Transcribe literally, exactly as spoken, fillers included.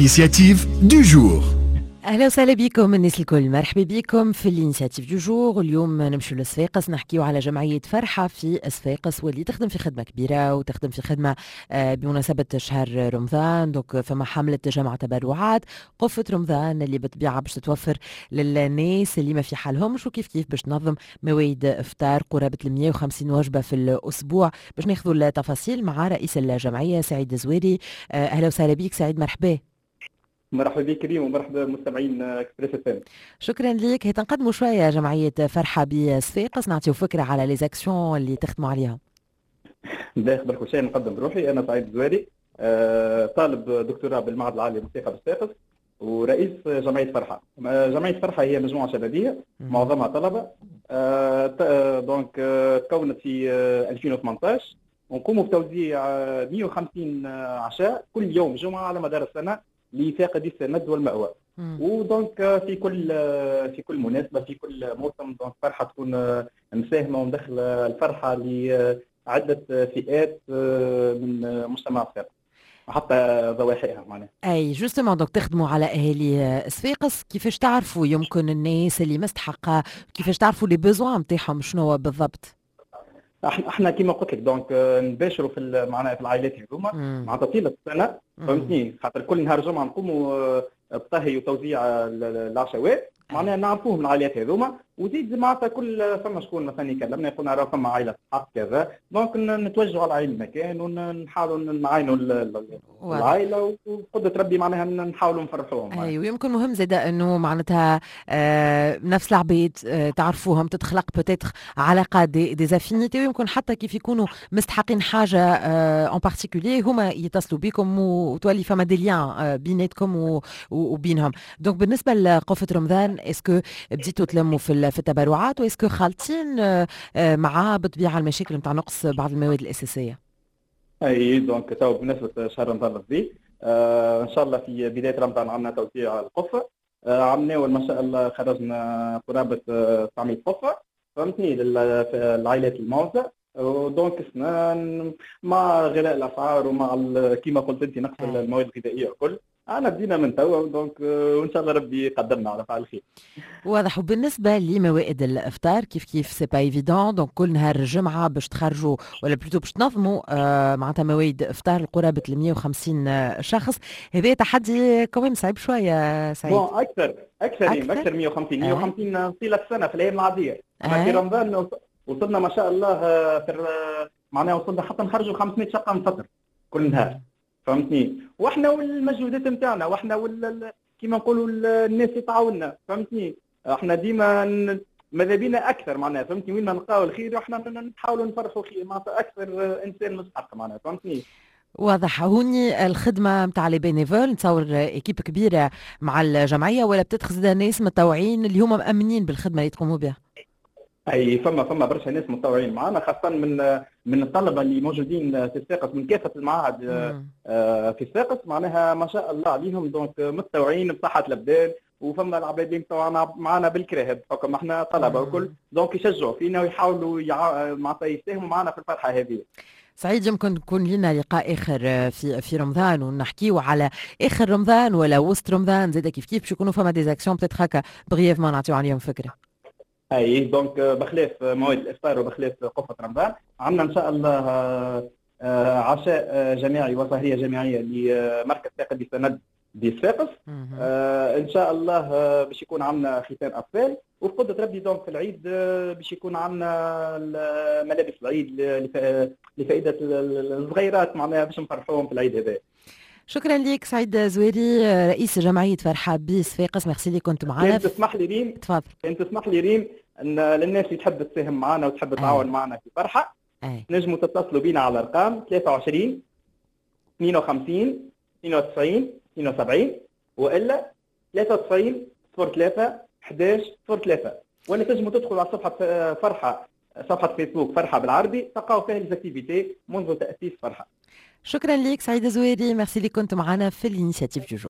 l'initiative du jour. اهلا وسهلا بكم الناس الكل، مرحبا بكم في الانيشيتيف دو جور. اليوم نمشوا لصفاقس نحكيو على جمعيه فرحه في صفاقس واللي تخدم في خدمه كبيره وتخدم في خدمه بمناسبه شهر رمضان. دوك فما حمله جمع تبرعات قفه رمضان اللي بتبيعها باش تتوفر للناس اللي ما في حالهمش، وكيف كيف باش تنظم موائد افطار قرابه ال مئة وخمسين وجبه في الاسبوع. باش ناخذوا التفاصيل مع رئيس الجمعيه سعيد زويري. اهلا وسهلا بك سعيد، مرحبا. مرحبا بك كريم ومرحبا بمستمعين اكسبريس اف ام. شكرا لك. هي تنقدموا شويه جمعيه فرحه بصفاقس، نعطيو فكره على لي زاكسيون اللي تخدموا عليها. باهي برك شيء نقدم بروحي، انا سعيد الزواري، أه طالب دكتوراه بالمعهد العالي للموسيقى بصفاقس ورئيس جمعيه فرحه. جمعيه فرحه هي مجموعه شبابيه معظمها طلبه، أه دونك أه تكونت في أه ألفين وثمانطاش، ونقوموا بتوزيع مئة وخمسين عشاء كل يوم جمعه على مدار السنه لفاقدي السند والمأوى. ودونك في كل في كل مناسبه في كل موسم دونك فرحه تكون مساهمه ومدخله الفرحه لعده فئات من مجتمع صفاقس وحتى ضواحيها معناها. اي جوستومون دونك تخدموا على اهالي صفاقس. كيفاش تعرفوا يمكن الناس اللي مستحقه، كيفاش تعرفوا لي بيزوان نتاعهم شنو بالضبط؟ احنا احنا كيما قلت لك دونك نباشروا في معناها في العائلات هذوما معناتها طيله السنه، فهمتني، خاطر كل نهار جمعه نقوموا بطهي وتوزيع العشوات، معناها نعرفوهم العائلات هذوما، وزيد معناتها كل فما شكون مثلا يكلمنا يقولنا راه فما عائله حق كذا، دونك نتوجهوا على عين المكان ونحاولوا نعاينوا العائله وقدره ربي معناها نحاولوا نفرحوهم. اي ويمكن مهم زاده انه معناتها آه نفس العباد آه تعرفوهم، تتخلق بوتيتر علاقات دي ديزافينيتي، ويمكن حتى كيف يكونوا مستحقين حاجه اون بارتيكولي هما يتصلوا بكم وتولي فما دي ليان آه بيناتكم وبينهم. دونك بالنسبه لقفه رمضان اسكو بديتوا تلموا في في التبرعات، واسكو خالطين مع بطبيعه المشاكل نتاع نقص بعض المواد الاساسيه؟ اي دونك تو بمناسبه شهر رمضان الذي آه ان شاء الله في بدايه رمضان عندنا توزيع القفه، آه عملنا ما شاء الله خرجنا قرابه تسعمئة قفه، فهمتني، للعائلات الموزع. دونك مع غلاء الاسعار ومع كما قلت انت نقص المواد الغذائيه الكل، انا بدينا من توا دونك وان شاء الله ربي يقدرنا على فعل الخير. واضح. وبالنسبه لموائد الافطار كيف كيف سي با ايفيدون، دونك كل نهار الجمعه باش تخرجوا ولا بلوتو باش تنظموا آه معناتها موائد افطار لقرابه ال مئة وخمسين شخص. هذا تحدي كمان صعيب شويه سعيد. بون اكثر اكثر اكثر, أكثر مئة وخمسين مئة وخمسين طيله السنه في الايام العاديه، اما في رمضان وصلنا ما شاء الله في معناها وصلنا حتى نخرجوا خمسمئة شقه من فطر كل نهار، فهمتني، واحنا والمجهودات نتاعنا واحنا وال كيما نقولوا الناس يتعاوننا، فهمتني، احنا ديما ماذا بينا اكثر معناها، فهمتني، وين ما نلقاو الخير احنا نحاولوا نفرحوا خير معناتها اكثر انسان مستحق معناها، فهمتني. واضح. هوني الخدمه نتاع لي بينيفول نتصور ايكيب كبيره مع الجمعيه، ولا بتتخذ ناس متطوعين اللي هما مامنين بالخدمه اللي تقوموا بها؟ اي فما فما برشا ناس متطوعين معنا، خاصه من من الطلبه اللي موجودين في صفاقس من كافه المعاهد في صفاقس، معناها ما شاء الله عليهم، دونك متطوعين بصحه الابدان، وفما العباد اللي متطوعين معنا بالكراهب حكم احنا طلبه وكل، دونك يشجعوا فينا ويحاولوا يع... معناتها يساهموا معنا في الفرحه هذه. سعيد، يمكن يكون لنا لقاء اخر في في رمضان ونحكيو على اخر رمضان ولا وسط رمضان زاد كيف كيف باش يكونوا فما دي زاكسيون بتاتر هكا بريفمون نعطيو عليهم فكره. اي دونك بخلاف موعد الافطار وبخلاف قفه رمضان عندنا ان شاء الله عشاء جماعي وسهريه جماعيه لمركز فاقدي السند بصفاقس، آه ان شاء الله باش يكون عندنا ختان اطفال، وبقدره ربي دونك في العيد باش يكون عندنا ملابس العيد لفائده الصغيرات معناها باش نفرحوهم في العيد هذا. شكرا لك سعيد زويري رئيس جمعيه فرحه بصفاقس، ميرسي لي كنت معنا. كنت تسمح لي ريم، تفضل. كنت تسمح لي ريم ان للناس اللي تحب تساهم معنا وتحب تعاون معنا في فرحه، نجموا تتصلوا بينا على الارقام ثلاثة وعشرين اثنين وخمسين اثنين وتسعين اثنين وسبعين والا ثلاثة وتسعين صفر ثلاثة أحد عشر صفر ثلاثة، ولا تنجموا تدخلوا على صفحه فرحه صفحه فيسبوك فرحه بالعربي تلقاو فيها ليزاكتيفيتي منذ تاسيس فرحه. شكرا لك سعيد زويري، ميرسي لي كنت معنا في الانيشيتيف دو جور.